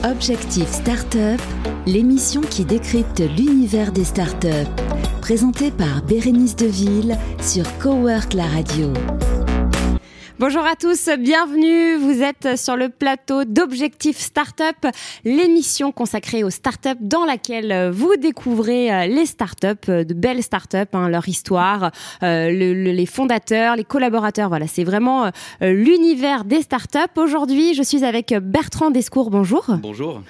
Objectif Startup, l'émission qui décrypte l'univers des startups. Présentée par Bérénice Deville sur Cowork la radio. Bonjour à tous, bienvenue. Vous êtes sur le plateau d'Objectif Startup, l'émission consacrée aux startups dans laquelle vous découvrez les startups, de belles startups, leur histoire, les fondateurs, les collaborateurs. Voilà, c'est vraiment l'univers des startups. Aujourd'hui, je suis avec Bertrand Descours. Bonjour. Bonjour.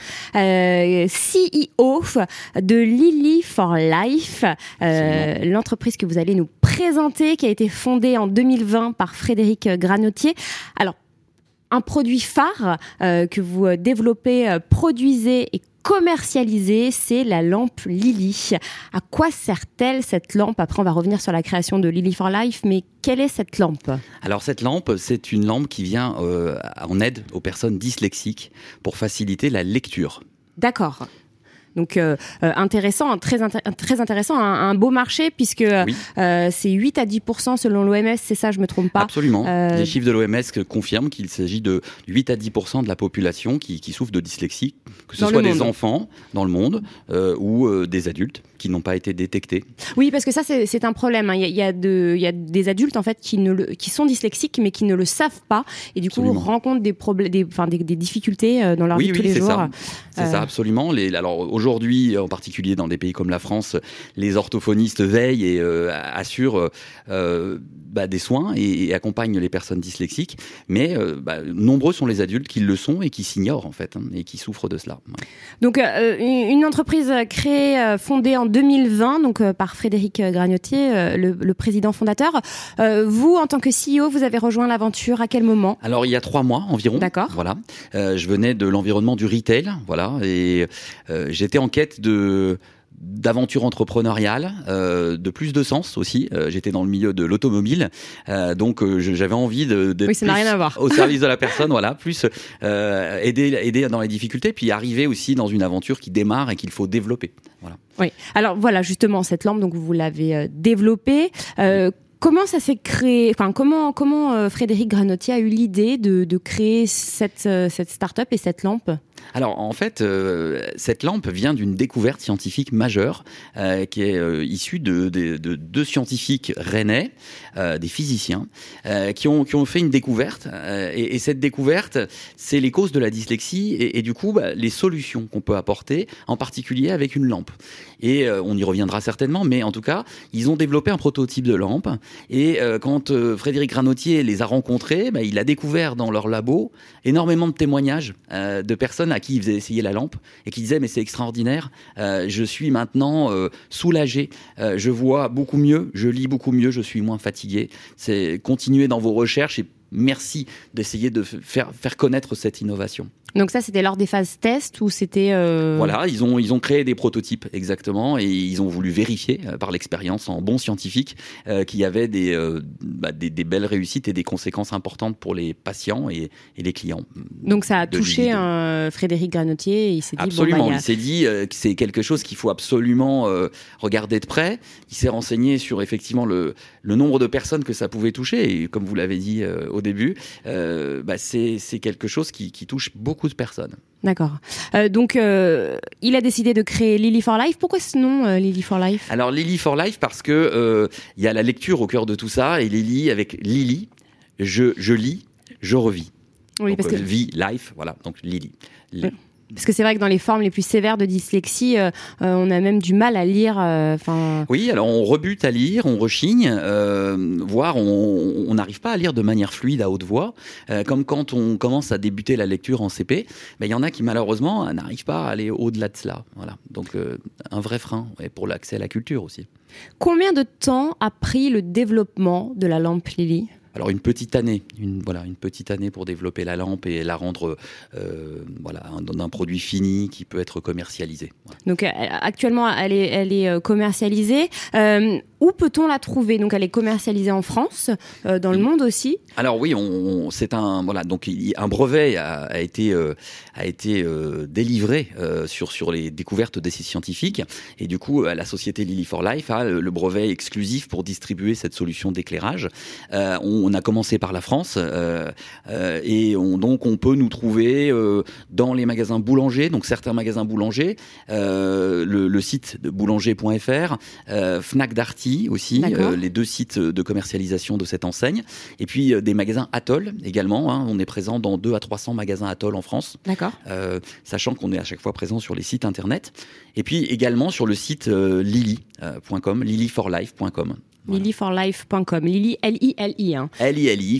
CEO de Lily for Life, l'entreprise que vous allez nous présenter, qui a été fondée en 2020 par Frédéric Granotier. Alors, un produit phare que vous développez, produisez et commercialisez, c'est la lampe Lily. À quoi sert-elle cette lampe ? Après, on va revenir sur la création de Lily for Life, mais quelle est cette lampe ? Alors, cette lampe, c'est une lampe qui vient en aide aux personnes dyslexiques pour faciliter la lecture. D'accord. Donc intéressant, très intéressant, un beau marché puisque oui. C'est 8 à 10% selon l'OMS, c'est ça, je me trompe pas ? Absolument. Les chiffres de l'OMS confirment qu'il s'agit de 8 à 10% de la population qui souffre de dyslexie, que ce soit des enfants dans le monde ou des adultes qui n'ont pas été détectés. Oui, parce que ça c'est un problème. Il y a des adultes en fait qui sont dyslexiques mais qui ne le savent pas et du coup rencontrent des problèmes, des difficultés dans leur vie de tous les jours. C'est ça, absolument. Alors aujourd'hui, en particulier dans des pays comme la France, les orthophonistes veillent et assurent des soins et accompagnent les personnes dyslexiques. Mais nombreux sont les adultes qui le sont et qui s'ignorent en fait et qui souffrent de cela. Ouais. Donc une entreprise créée, fondée en 2020 donc par Frédéric Granotier, le président fondateur. Vous, en tant que CEO, vous avez rejoint l'aventure à quel moment ? Alors il y a 3 mois environ. D'accord. Voilà. Je venais de l'environnement du retail, voilà, et j'étais en quête d'aventure entrepreneuriale, de plus de sens aussi. J'étais dans le milieu de l'automobile, donc j'avais envie d'être oui, ça n'a rien à voir. Au service de la personne, voilà, plus aider dans les difficultés, puis arriver aussi dans une aventure qui démarre et qu'il faut développer. Voilà. Oui. Alors voilà, justement cette lampe, donc vous l'avez développée. Comment ça s'est créé ? Enfin, comment Frédéric Granotier a eu l'idée de créer cette start-up et cette lampe ? Alors en fait, cette lampe vient d'une découverte scientifique majeure qui est issue de 2 scientifiques rennais, des physiciens, qui ont fait une découverte. Et cette découverte, c'est les causes de la dyslexie et du coup les solutions qu'on peut apporter, en particulier avec une lampe. Et on y reviendra certainement, mais en tout cas, ils ont développé un prototype de lampe. Et quand Frédéric Granotier les a rencontrés, il a découvert dans leur labo énormément de témoignages de personnes à qui il faisait essayer la lampe et qui disaient mais c'est extraordinaire, je suis maintenant soulagé, je vois beaucoup mieux, je lis beaucoup mieux, je suis moins fatigué. C'est continuer dans vos recherches et merci d'essayer de faire connaître cette innovation. Donc ça, c'était lors des phases test ou c'était... Voilà, ils ont créé des prototypes, exactement, et ils ont voulu vérifier par l'expérience en bons scientifiques qu'il y avait des belles réussites et des conséquences importantes pour les patients et les clients. Donc ça a touché Frédéric Granotier et il s'est dit... Absolument, il s'est dit que c'est quelque chose qu'il faut absolument regarder de près. Il s'est renseigné sur effectivement le nombre de personnes que ça pouvait toucher, et comme vous l'avez dit au début, c'est quelque chose qui touche beaucoup de personnes. D'accord. Donc, il a décidé de créer Lily for Life. Pourquoi ce nom, Lily for Life ? Alors, Lily for Life, parce que y a la lecture au cœur de tout ça, et Lily, avec Lily, je lis, je revis. Oui, donc, parce que... vie, life, voilà, donc Lily. Parce que c'est vrai que dans les formes les plus sévères de dyslexie, on a même du mal à lire. Oui, alors on rebute à lire, on rechigne, voire on n'arrive pas à lire de manière fluide à haute voix. Comme quand on commence à débuter la lecture en CP, il y en a qui malheureusement n'arrivent pas à aller au-delà de cela. Voilà. Donc un vrai frein pour l'accès à la culture aussi. Combien de temps a pris le développement de la lampe Lily ? Alors une petite année pour développer la lampe et la rendre un produit fini qui peut être commercialisé. Voilà. Donc actuellement elle est commercialisée. Où peut-on la trouver? Donc elle est commercialisée en France, dans le monde aussi. Alors oui, c'est un donc un brevet a été délivré sur les découvertes d'essais scientifiques, et du coup la société Lily for Life a le brevet exclusif pour distribuer cette solution d'éclairage. On a commencé par la France et on peut nous trouver dans les magasins boulangers, donc certains magasins boulangers, le site de boulanger.fr, Fnac Darty aussi, les deux sites de commercialisation de cette enseigne, et puis des magasins Atoll également, hein. On est présent dans 200 à 300 magasins Atoll en France. D'accord. Sachant qu'on est à chaque fois présent sur les sites internet, et puis également sur le site lily.com, lilyforlife.com. Voilà. Lilyforlife.com. Lily, L-I-L-I. Hein. L-I-L-I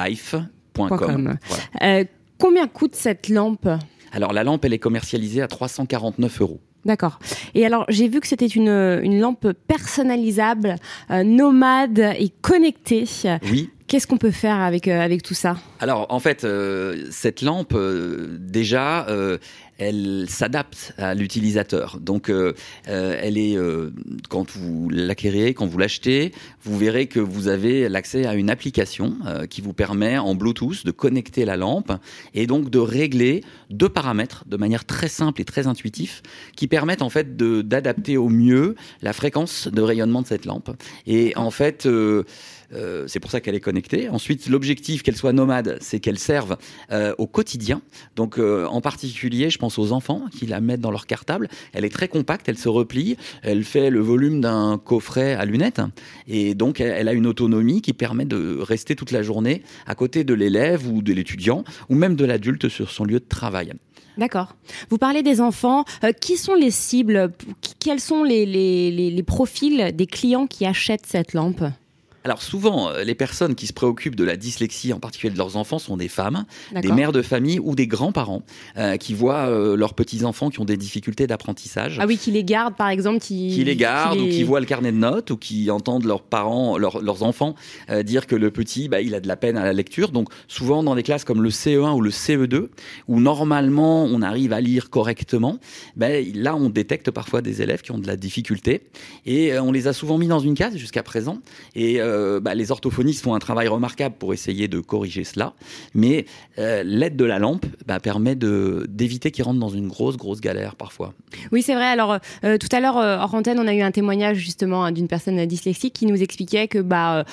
forlife.com. Voilà. Combien coûte cette lampe? Alors la lampe, elle est commercialisée à 349 €. D'accord. Et alors, j'ai vu que c'était une lampe personnalisable, nomade et connectée. Oui. Qu'est-ce qu'on peut faire avec tout ça? Alors, en fait, cette lampe, déjà, elle s'adapte à l'utilisateur. Donc, elle est, quand vous l'acquérez, quand vous l'achetez, vous verrez que vous avez l'accès à une application qui vous permet en Bluetooth de connecter la lampe et donc de régler 2 paramètres de manière très simple et très intuitive qui permettent en fait d'adapter au mieux la fréquence de rayonnement de cette lampe. Et en fait, c'est pour ça qu'elle est connectée. Ensuite, l'objectif qu'elle soit nomade, c'est qu'elle serve au quotidien. Donc, en particulier, je pense aux enfants qui la mettent dans leur cartable. Elle est très compacte, elle se replie, elle fait le volume d'un coffret à lunettes. Et donc, elle a une autonomie qui permet de rester toute la journée à côté de l'élève ou de l'étudiant, ou même de l'adulte sur son lieu de travail. D'accord. Vous parlez des enfants. Qui sont les cibles? Quels sont les profils des clients qui achètent cette lampe? Alors souvent, les personnes qui se préoccupent de la dyslexie, en particulier de leurs enfants, sont des femmes, D'accord. des mères de famille ou des grands-parents qui voient leurs petits-enfants qui ont des difficultés d'apprentissage. Ah oui, qui les gardent par exemple, qui les gardent ou qui voient le carnet de notes ou qui entendent leurs parents, leurs enfants dire que le petit, il a de la peine à la lecture. Donc souvent dans des classes comme le CE1 ou le CE2, où normalement on arrive à lire correctement, là on détecte parfois des élèves qui ont de la difficulté et on les a souvent mis dans une case jusqu'à présent. Et les orthophonistes font un travail remarquable pour essayer de corriger cela, mais l'aide de la lampe permet d'éviter qu'ils rentrent dans une grosse galère parfois. Oui, c'est vrai. Alors tout à l'heure hors antenne, on a eu un témoignage justement d'une personne dyslexique qui nous expliquait que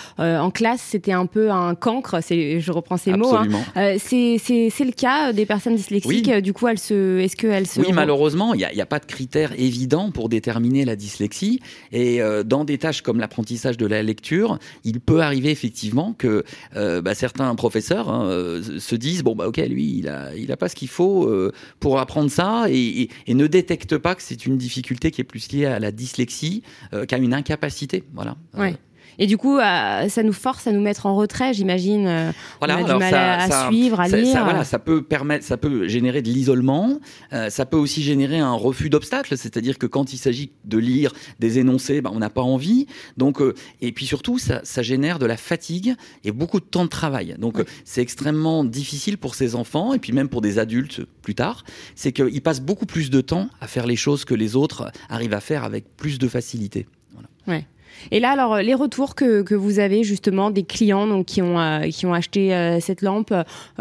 en classe c'était un peu un cancre. Je reprends ces mots. Absolument. C'est le cas des personnes dyslexiques. Oui. Du coup, est-ce qu'elles se... Oui, malheureusement, il y a pas de critères évidents pour déterminer la dyslexie. Et dans des tâches comme l'apprentissage de la lecture, il peut arriver effectivement que certains professeurs se disent ok, lui il a pas ce qu'il faut pour apprendre ça et ne détectent pas que c'est une difficulté qui est plus liée à la dyslexie qu'à une incapacité. Voilà. Ouais. Et du coup, ça nous force à nous mettre en retrait, j'imagine. Voilà, on a du mal à suivre, à lire. Ça peut générer de l'isolement. Ça peut aussi générer un refus d'obstacles, c'est-à-dire que quand il s'agit de lire des énoncés, on n'a pas envie. Donc, et puis surtout, ça génère de la fatigue et beaucoup de temps de travail. Donc, c'est extrêmement difficile pour ces enfants et puis même pour des adultes plus tard. C'est qu'ils passent beaucoup plus de temps à faire les choses que les autres arrivent à faire avec plus de facilité. Voilà. Ouais. Et là, alors, les retours que vous avez justement des clients donc, qui ont acheté cette lampe,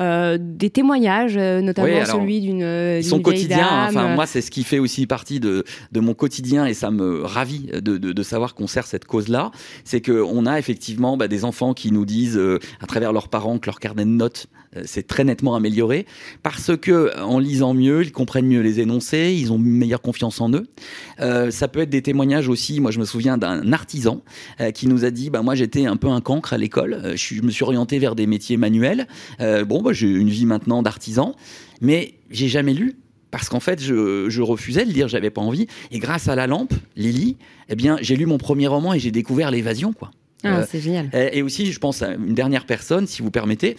des témoignages, notamment celui d'une son quotidien. Dame. Enfin, moi, c'est ce qui fait aussi partie de mon quotidien et ça me ravit de savoir qu'on sert cette cause-là. C'est qu'on a effectivement des enfants qui nous disent à travers leurs parents que leur carnet de notes s'est très nettement amélioré parce que en lisant mieux, ils comprennent mieux les énoncés, ils ont une meilleure confiance en eux. Ça peut être des témoignages aussi. Moi, je me souviens d'un artisan qui nous a dit moi j'étais un peu un cancre à l'école, je me suis orienté vers des métiers manuels. J'ai une vie maintenant d'artisan, mais j'ai jamais lu. Parce qu'en fait, je refusais de lire, j'avais pas envie. Et grâce à la lampe, Lily, j'ai lu mon premier roman et j'ai découvert l'évasion, quoi. Ah, c'est génial. Et aussi, je pense à une dernière personne, si vous permettez,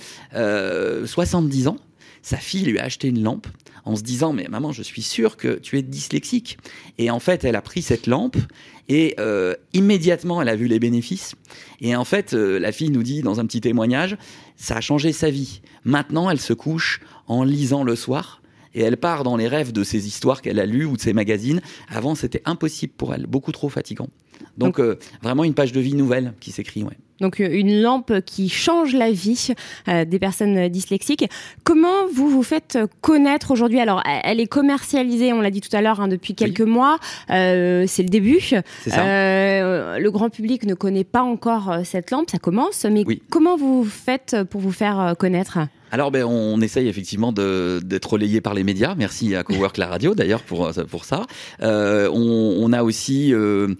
70 ans. Sa fille lui a acheté une lampe en se disant « Mais maman, je suis sûre que tu es dyslexique. » Et en fait, elle a pris cette lampe et immédiatement, elle a vu les bénéfices. Et en fait, la fille nous dit dans un petit témoignage « Ça a changé sa vie. Maintenant, elle se couche en lisant le soir. » Et elle part dans les rêves de ces histoires qu'elle a lues ou de ces magazines. Avant, c'était impossible pour elle, beaucoup trop fatigant. Donc vraiment une page de vie nouvelle qui s'écrit, ouais. Donc une lampe qui change la vie des personnes dyslexiques. Comment vous faites connaître aujourd'hui ? Alors elle est commercialisée, on l'a dit tout à l'heure, depuis quelques mois. C'est le début. C'est ça. Le grand public ne connaît pas encore cette lampe, ça commence. Mais comment vous faites pour vous faire connaître ? Alors, on essaye effectivement d'être relayé par les médias. Merci à Cowork la radio d'ailleurs pour ça. On a aussi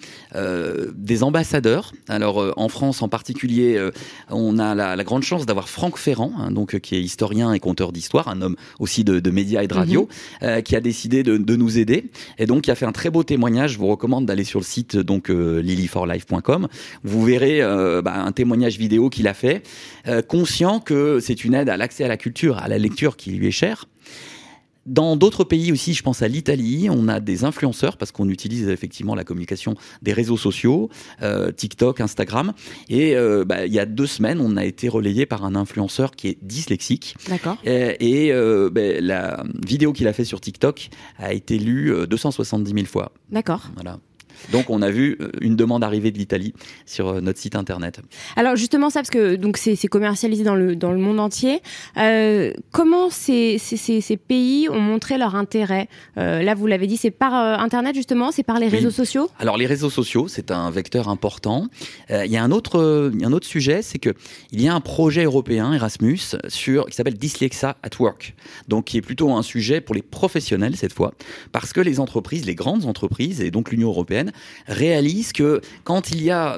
des ambassadeurs. Alors en France en particulier, on a la grande chance d'avoir Franck Ferrand, donc qui est historien et conteur d'histoire, un homme aussi de médias et de radio, qui a décidé de nous aider et donc qui a fait un très beau témoignage. Je vous recommande d'aller sur le site donc lilyforlife.com. Vous verrez un témoignage vidéo qu'il a fait, conscient que c'est une aide à l'accès à la culture, à la lecture qui lui est chère. Dans d'autres pays aussi, je pense à l'Italie, on a des influenceurs parce qu'on utilise effectivement la communication des réseaux sociaux, TikTok, Instagram. Et il y a 2 semaines, on a été relayé par un influenceur qui est dyslexique. D'accord. Et la vidéo qu'il a fait sur TikTok a été lue 270 000 fois. D'accord. Voilà. Donc on a vu une demande arriver de l'Italie sur notre site internet. Alors justement ça, parce que donc c'est commercialisé dans le monde entier. Comment ces pays ont montré leur intérêt ? Là vous l'avez dit, c'est par internet justement, c'est par les réseaux sociaux ? Alors les réseaux sociaux, c'est un vecteur important. Il y a un autre sujet, c'est que il y a un projet européen Erasmus qui s'appelle Dyslexia at Work. Donc qui est plutôt un sujet pour les professionnels cette fois, parce que les entreprises, les grandes entreprises et donc l'Union européenne réalisent que quand il y a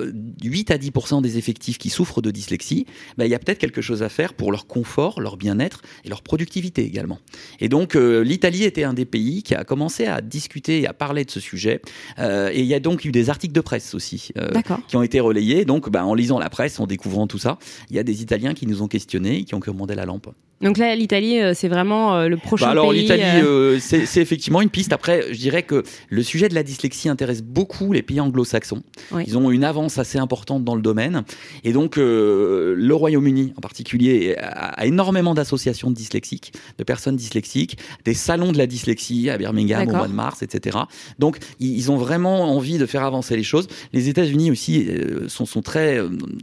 8 à 10% des effectifs qui souffrent de dyslexie, il y a peut-être quelque chose à faire pour leur confort, leur bien-être et leur productivité également. Et donc l'Italie était un des pays qui a commencé à discuter et à parler de ce sujet. Et il y a donc eu des articles de presse aussi qui ont été relayés. Donc en lisant la presse, en découvrant tout ça, il y a des Italiens qui nous ont questionnés et qui ont commandé la lampe. Donc là, l'Italie, c'est vraiment le prochain pays. Alors l'Italie, c'est effectivement une piste. Après, je dirais que le sujet de la dyslexie intéresse beaucoup les pays anglo-saxons. Oui. Ils ont une avance assez importante dans le domaine. Et donc, le Royaume-Uni en particulier a énormément d'associations de dyslexiques, de personnes dyslexiques, des salons de la dyslexie à Birmingham au mois de mars, etc. Donc, ils ont vraiment envie de faire avancer les choses. Les États-Unis aussi sont très...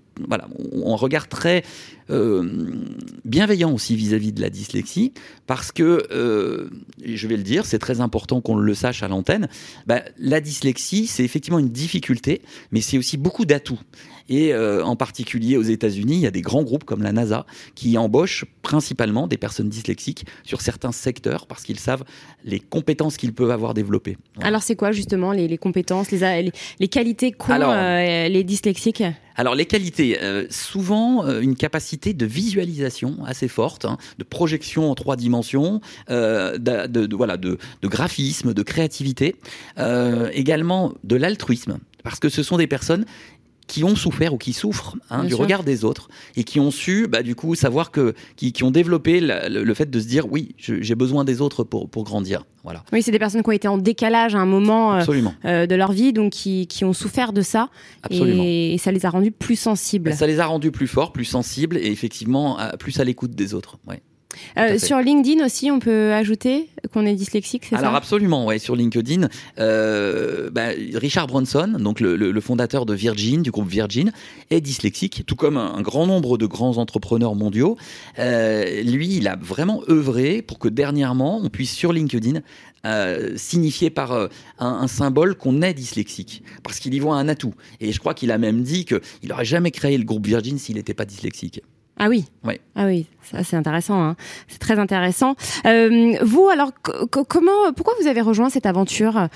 on regarde très... bienveillant aussi vis-à-vis de la dyslexie parce que, je vais le dire, c'est très important qu'on le sache à l'antenne, la dyslexie c'est effectivement une difficulté mais c'est aussi beaucoup d'atouts et en particulier aux États-Unis il y a des grands groupes comme la NASA qui embauchent principalement des personnes dyslexiques sur certains secteurs parce qu'ils savent les compétences qu'ils peuvent avoir développées. Voilà. Alors c'est quoi justement les compétences, les qualités qu'ont les dyslexiques ? Alors les qualités, souvent une capacité de visualisation assez forte, de projection en 3 dimensions, de graphisme, de créativité, également de l'altruisme, parce que ce sont des personnes qui ont souffert ou qui souffrent du regard des autres et qui ont su du coup savoir qui ont développé le fait de se dire oui j'ai besoin des autres pour grandir. Voilà. Oui, c'est des personnes qui ont été en décalage à un moment de leur vie, donc qui ont souffert de ça. Absolument. Et ça les a rendus plus sensibles. Ça les a rendus plus forts, plus sensibles et effectivement plus à l'écoute des autres. Ouais. Sur LinkedIn aussi, on peut ajouter qu'on est dyslexique, c'est ça ? Alors absolument, ouais. Sur LinkedIn, Richard Branson, donc le fondateur de Virgin, du groupe Virgin, est dyslexique, tout comme un grand nombre de grands entrepreneurs mondiaux. Lui, il a vraiment œuvré pour que dernièrement, on puisse sur LinkedIn signifier par un symbole qu'on est dyslexique, parce qu'il y voit un atout. Et je crois qu'il a même dit qu'il n'aurait jamais créé le groupe Virgin s'il n'était pas dyslexique. Ah oui. Ouais. Ah oui, ça c'est intéressant, c'est très intéressant. Vous alors pourquoi vous avez rejoint cette aventure moi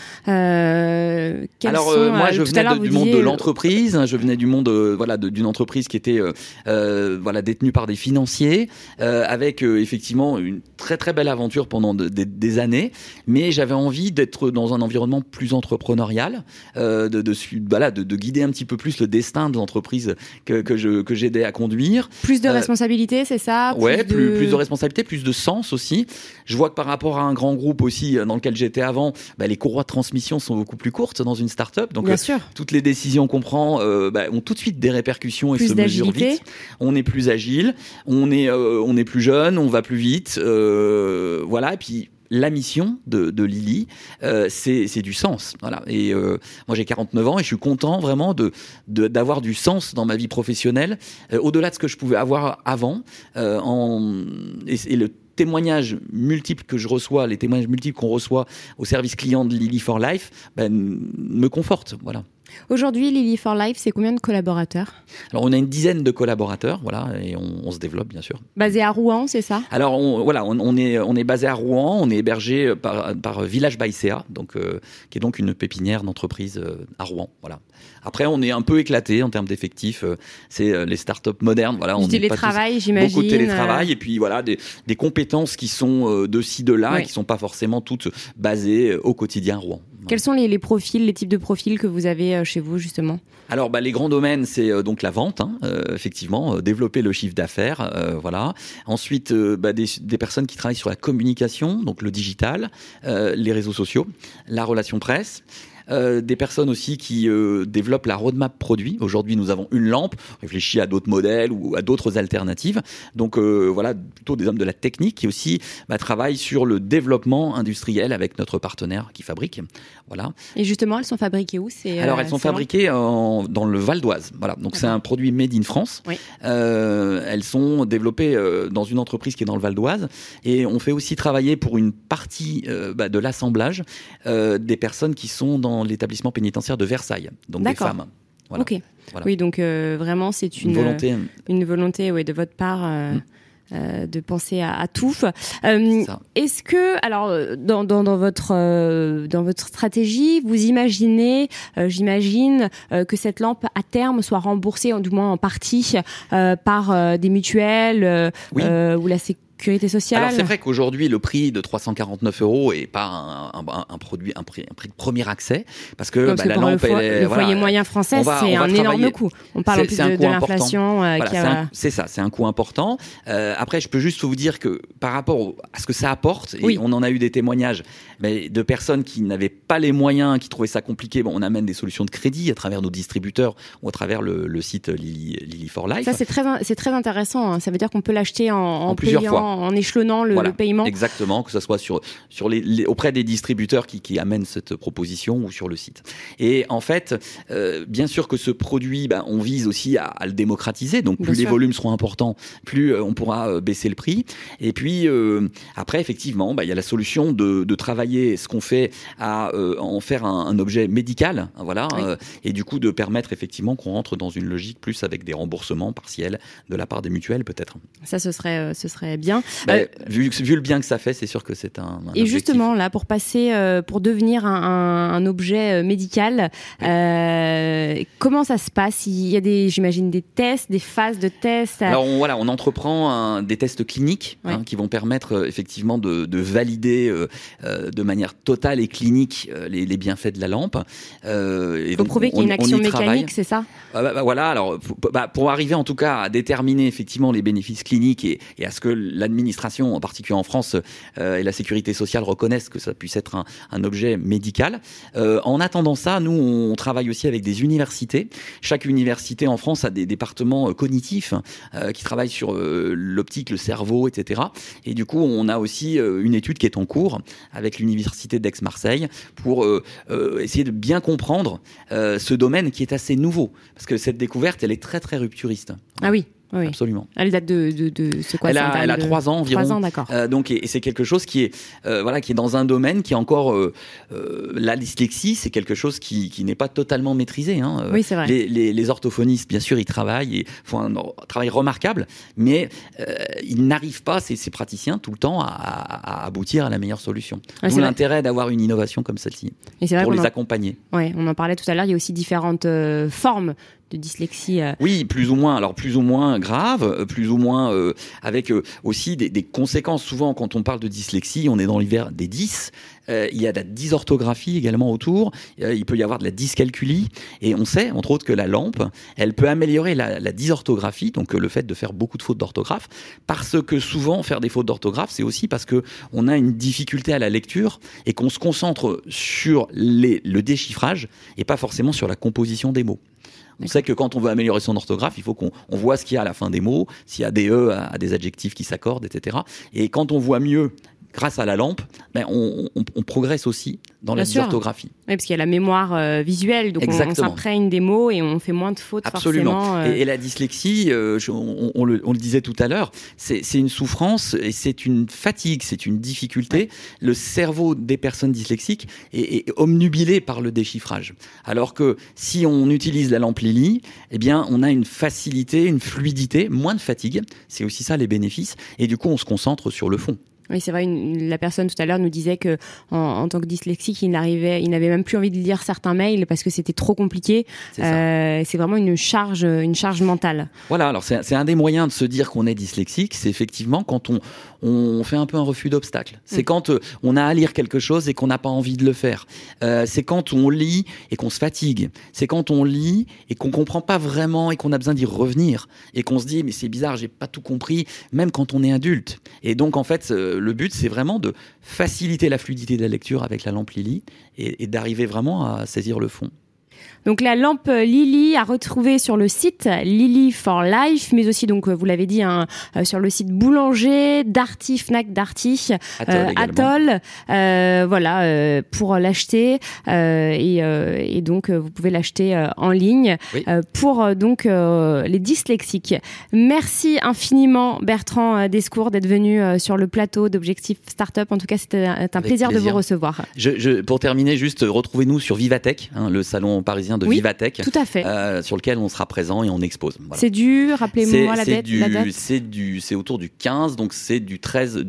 je venais du monde de l'entreprise, je venais du monde d'une entreprise qui était détenue par des financiers avec effectivement une très très belle aventure pendant des années, mais j'avais envie d'être dans un environnement plus entrepreneurial, de guider un petit peu plus le destin de l'entreprise que j'aidais à conduire. Plus de responsabilité, c'est ça ? Plus de responsabilité, plus de sens aussi. Je vois que par rapport à un grand groupe aussi dans lequel j'étais avant, les courroies de transmission sont beaucoup plus courtes dans une start-up. Donc toutes les décisions qu'on prend ont tout de suite des répercussions et se mesurent vite. On est plus agile, on est plus jeune, on va plus vite. Et puis la mission de Lily, c'est du sens. Voilà. Et moi, j'ai 49 ans et je suis content vraiment d'avoir du sens dans ma vie professionnelle, au-delà de ce que je pouvais avoir avant. Et le témoignages multiples que je reçois, les témoignages multiples qu'on reçoit au service client de Lily for Life, me confortent. Voilà. Aujourd'hui, Lily for Life, c'est combien de collaborateurs ? Alors, on a une dizaine de collaborateurs, voilà, et on se développe, bien sûr. Basé à Rouen, c'est ça ? Alors, on est basé à Rouen, on est hébergé par Village by CA, donc, qui est donc une pépinière d'entreprise à Rouen, voilà. Après, on est un peu éclaté en termes d'effectifs, c'est les startups modernes, voilà. Du télétravail, j'imagine. Beaucoup de télétravail, et puis voilà, des compétences qui sont de ci, de là, oui. et qui ne sont pas forcément toutes basées au quotidien à Rouen. Quels sont les profils, les types de profils que vous avez chez vous, justement ? Alors, les grands domaines, c'est donc la vente, effectivement, développer le chiffre d'affaires, voilà. Ensuite, des personnes qui travaillent sur la communication, donc le digital, les réseaux sociaux, la relation presse. Des personnes aussi qui développent la roadmap produit. Aujourd'hui, nous avons une lampe, on réfléchit à d'autres modèles ou à d'autres alternatives. Donc voilà, plutôt des hommes de la technique qui aussi travaillent sur le développement industriel avec notre partenaire qui fabrique. Voilà. Et justement, elles sont fabriquées où ? Alors, elles sont fabriquées dans le Val d'Oise. Voilà. Donc, c'est un produit made in France. Oui. Elles sont développées dans une entreprise qui est dans le Val d'Oise. Et on fait aussi travailler pour une partie de l'assemblage des personnes qui sont dans l'établissement pénitentiaire de Versailles, donc des femmes. Voilà. Ok. Voilà. Oui, donc vraiment, c'est une volonté de votre part de penser à tout. Est-ce que, alors, dans votre stratégie, vous imaginez, j'imagine, que cette lampe à terme soit remboursée, du moins en partie, par des mutuelles ou la sécurité sociale. Alors c'est vrai qu'aujourd'hui le prix de 349 € est pas un prix de premier accès parce que la lampe le foyer moyen français c'est un énorme coût. On parle en plus de l'inflation. C'est un coût important. Après je peux juste vous dire que par rapport à ce que ça apporte, et on en a eu des témoignages de personnes qui n'avaient pas les moyens, qui trouvaient ça compliqué. Bon, on amène des solutions de crédit à travers nos distributeurs ou à travers le site Lily for Life. Ça c'est très intéressant. Hein. Ça veut dire qu'on peut l'acheter en plusieurs fois. En échelonnant le paiement. Exactement, que ce soit auprès des distributeurs qui amènent cette proposition ou sur le site. Et en fait, bien sûr que ce produit, on vise aussi à le démocratiser. Donc plus les volumes seront importants, plus on pourra baisser le prix. Et puis après, effectivement, il y a la solution de travailler ce qu'on fait à en faire un objet médical, voilà, et du coup de permettre effectivement qu'on rentre dans une logique plus avec des remboursements partiels de la part des mutuelles peut-être. Ça, ce serait bien. Vu le bien que ça fait, c'est sûr que c'est un et objectif. Justement, là, pour devenir un objet médical, comment ça se passe ? Il y a j'imagine des tests, des phases de tests. Alors on entreprend des tests cliniques qui vont permettre effectivement de valider de manière totale et clinique les bienfaits de la lampe. Il faut prouver qu'il y a une action mécanique, c'est ça ? Voilà. Alors pour arriver en tout cas à déterminer effectivement les bénéfices cliniques et à ce que l'administration, en particulier en France, et la sécurité sociale reconnaissent que ça puisse être un objet médical. En attendant ça, nous, on travaille aussi avec des universités. Chaque université en France a des départements cognitifs qui travaillent sur l'optique, le cerveau, etc. Et du coup, on a aussi une étude qui est en cours avec l'université d'Aix-Marseille pour essayer de bien comprendre ce domaine qui est assez nouveau. Parce que cette découverte, elle est très, très rupturiste. Ah oui. Oui. Absolument. Elle date de c'est quoi ? Elle a 3 ans environ. 3 ans, d'accord. Donc, et c'est quelque chose qui est dans un domaine qui est encore la dyslexie, c'est quelque chose qui n'est pas totalement maîtrisé. Hein. Oui, c'est vrai. Les orthophonistes, bien sûr, ils travaillent et font un travail remarquable, mais ils n'arrivent pas, ces praticiens, tout le temps à aboutir à la meilleure solution. D'où l'intérêt d'avoir une innovation comme celle-ci pour les accompagner. Ouais, on en parlait tout à l'heure. Il y a aussi différentes formes de dyslexie. Oui, plus ou moins grave, plus ou moins avec aussi des conséquences. Souvent, quand on parle de dyslexie, on est dans l'hiver des 10. Il y a de la dysorthographie également autour. Il peut y avoir de la dyscalculie. Et on sait, entre autres, que la lampe, elle peut améliorer la dysorthographie, donc le fait de faire beaucoup de fautes d'orthographe, parce que souvent, faire des fautes d'orthographe, c'est aussi parce qu'on a une difficulté à la lecture et qu'on se concentre sur le déchiffrage et pas forcément sur la composition des mots. On sait que quand on veut améliorer son orthographe, il faut qu'on voit ce qu'il y a à la fin des mots, s'il y a des E à des adjectifs qui s'accordent, etc. Et quand on voit mieux grâce à la lampe, on progresse aussi dans la dysorthographie. Oui, parce qu'il y a la mémoire visuelle, donc on s'imprègne des mots et on fait moins de fautes. Absolument. Forcément. Et la dyslexie, on le disait tout à l'heure, c'est une souffrance et c'est une fatigue, c'est une difficulté. Ouais. Le cerveau des personnes dyslexiques est omnubilé par le déchiffrage. Alors que si on utilise la lampe Lily, eh bien, on a une facilité, une fluidité, moins de fatigue. C'est aussi ça les bénéfices. Et du coup, on se concentre sur le fond. Oui, c'est vrai, la personne tout à l'heure nous disait que en tant que dyslexique, il n'avait même plus envie de lire certains mails parce que c'était trop compliqué. C'est vraiment une charge mentale. Voilà, alors c'est un des moyens de se dire qu'on est dyslexique, c'est effectivement quand on fait un peu un refus d'obstacle. C'est quand on a à lire quelque chose et qu'on n'a pas envie de le faire. C'est quand on lit et qu'on se fatigue. C'est quand on lit et qu'on comprend pas vraiment et qu'on a besoin d'y revenir et qu'on se dit mais c'est bizarre, j'ai pas tout compris, même quand on est adulte. Et donc en fait, le but, c'est vraiment de faciliter la fluidité de la lecture avec la lampe Lily et d'arriver vraiment à saisir le fond. Donc la lampe Lily à retrouver sur le site Lily for Life, mais aussi donc vous l'avez dit sur le site Boulanger, Darty, Fnac Darty, Atoll, voilà pour l'acheter et donc vous pouvez l'acheter en ligne pour donc les dyslexiques. Merci infiniment Bertrand Descours d'être venu sur le plateau d'Objectif Startup. En tout cas, c'était un plaisir de vous recevoir. Pour terminer, juste retrouvez-nous sur Vivatech, le salon parisien de Vivatech, tout à fait. Sur lequel on sera présent et on expose. Voilà. C'est rappelez-moi la date. C'est autour du 15, donc c'est du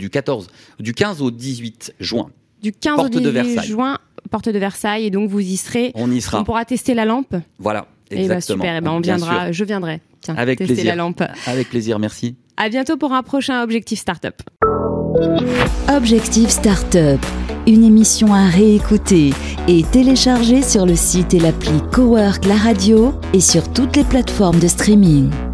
15 au 18 juin. Du 15 au 18 juin, porte de Versailles, et donc vous y serez. On y sera. On pourra tester la lampe. Voilà, exactement. Super, on viendra, je viendrai. Tiens, avec tester plaisir. La lampe. Avec plaisir, merci. À bientôt pour un prochain Objectif Startup. Objectif Startup, une émission à réécouter et télécharger sur le site et l'appli Cowork la radio et sur toutes les plateformes de streaming.